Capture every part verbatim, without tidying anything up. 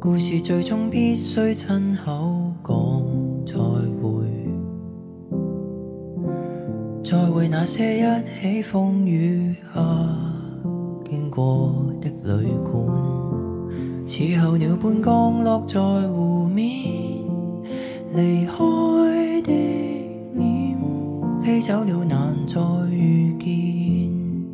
故事最終必須親口講再會，再會那些一起風雨下經過的旅館，似候鳥般降落在湖面，離開的臉飛走了難再遇見。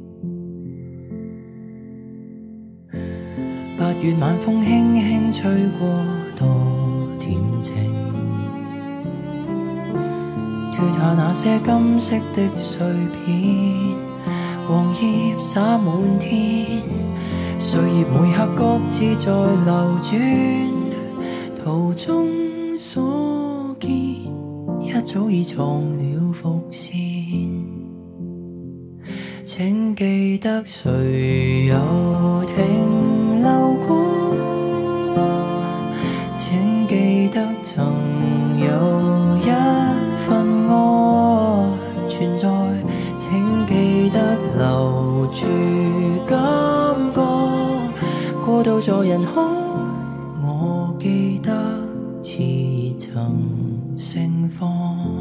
八月晚風輕輕吹過，多恬靜，脫下那些金色的碎片，黃葉灑滿天，歲月每刻各自在流轉，途中所見一早已藏了伏線。請記得誰有停留過，請記得曾有一份愛存在，請記得留住感覺，過渡在人海，我記得似曾盛放。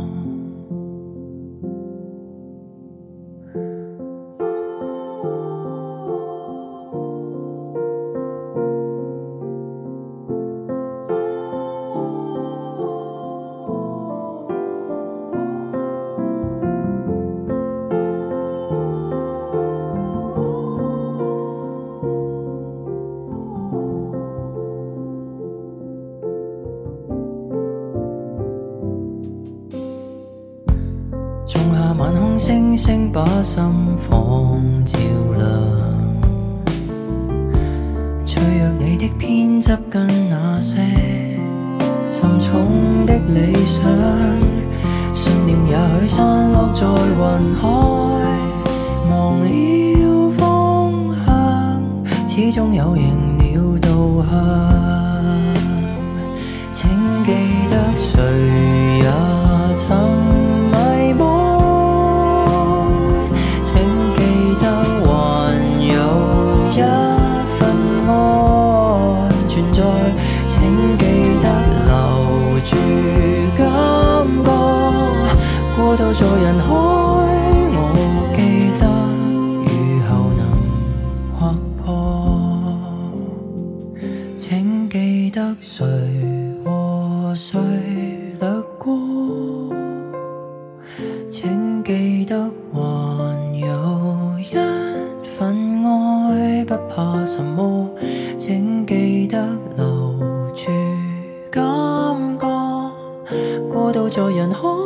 仲夏晚空星星把心房照亮，脆弱你的偏執跟那些沉重的理想，信念也許散落在雲海，忘了方向，始終有贏了導向。請記得誰也曾迷惘，請記得還有一份愛存在，請記得留住感覺，過渡在人海，我記得雨後能劃破。請記得誰和誰掠過，請記得還有一份愛，不怕什麼，請記得留住感覺，過渡在人海。